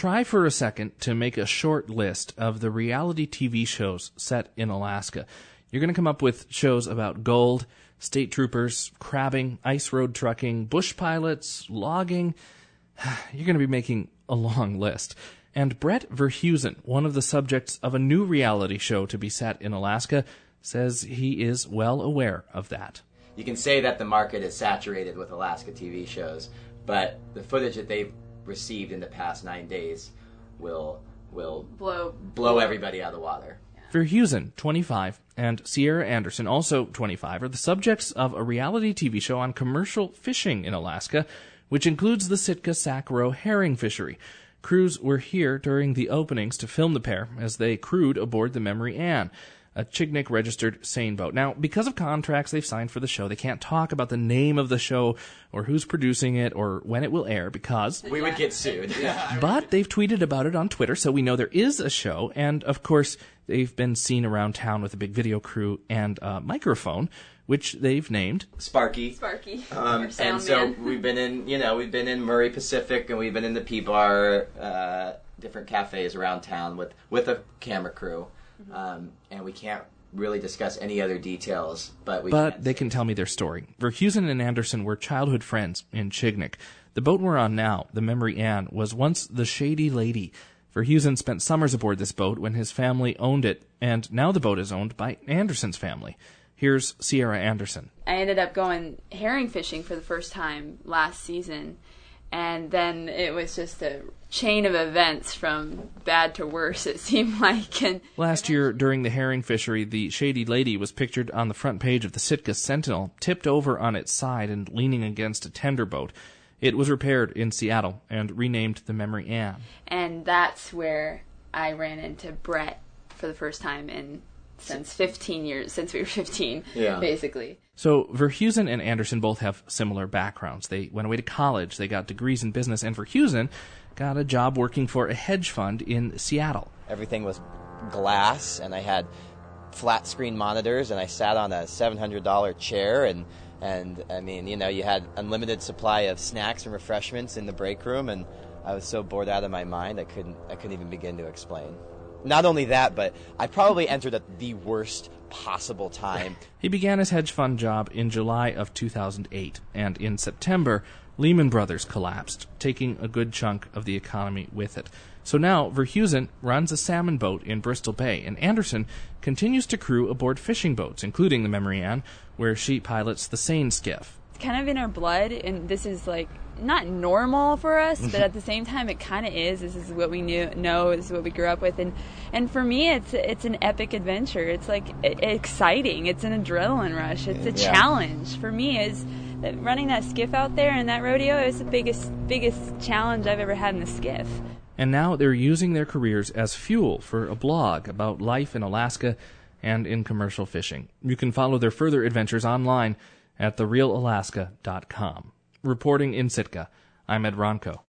Try for a second to make a short list of the reality TV shows set in Alaska. You're going to come up with shows about gold, state troopers, crabbing, ice road trucking, bush pilots, logging. You're going to be making a long list. And Brett Verhusen, one of the subjects of a new reality show to be set in Alaska, says he is well aware of that. You can say that the market is saturated with Alaska TV shows, but the footage that they've received in the past 9 days will blow everybody out of the water. Verhusen, 25, and Sierra Anderson, also 25, are the subjects of a reality TV show on commercial fishing in Alaska, which includes the Sitka-Sac-Row herring fishery. Crews were here during the openings to film the pair as they crewed aboard the Memory Ann, a Chignik-registered seine boat. Now, because of contracts they've signed for the show, they can't talk about the name of the show or who's producing it or when it will air because... we would get sued. But they've tweeted about it on Twitter, so we know there is a show. And, of course, they've been seen around town with a big video crew and a microphone, which they've named... Sparky. And so we've been in Murray Pacific and we've been in the P-Bar, different cafes around town with a camera crew. And we can't really discuss any other details, but they can tell me their story. Verhusen and Anderson were childhood friends in Chignik. The boat we're on now, the Memory Ann, was once the Shady Lady. Verhusen spent summers aboard this boat when his family owned it, and now the boat is owned by Anderson's family. Here's Sierra Anderson. I ended up going herring fishing for the first time last season, and then it was just a chain of events from bad to worse, it seemed like. And last year, during the herring fishery, the Shady Lady was pictured on the front page of the Sitka Sentinel, tipped over on its side and leaning against a tender boat. It was repaired in Seattle and renamed the Memory Ann. And that's where I ran into Brett for the first time since 15 years, since we were 15, basically. So Verhusen and Anderson both have similar backgrounds. They went away to college, they got degrees in business, and Verhusen got a job working for a hedge fund in Seattle. Everything was glass, and I had flat screen monitors, and I sat on a $700 chair, and I mean, you had unlimited supply of snacks and refreshments in the break room, and I was so bored out of my mind I couldn't even begin to explain. Not only that, but I probably entered at the worst possible time. He began his hedge fund job in July of 2008, and in September, Lehman Brothers collapsed, taking a good chunk of the economy with it. So now, Verhusen runs a salmon boat in Bristol Bay, and Anderson continues to crew aboard fishing boats, including the Memory Ann, where she pilots the Seine skiff. It's kind of in our blood, and this is not normal for us, but at the same time it kind of is. This is what we know, this is what we grew up with, and for me it's an epic adventure. It's exciting, it's an adrenaline rush, it's a challenge. For me, is that running that skiff out there and that rodeo is the biggest challenge I've ever had in the skiff. And now they're using their careers as fuel for a blog about life in Alaska and in commercial fishing. You can follow their further adventures online at therealalaska.com. Reporting in Sitka, I'm Ed Ronco.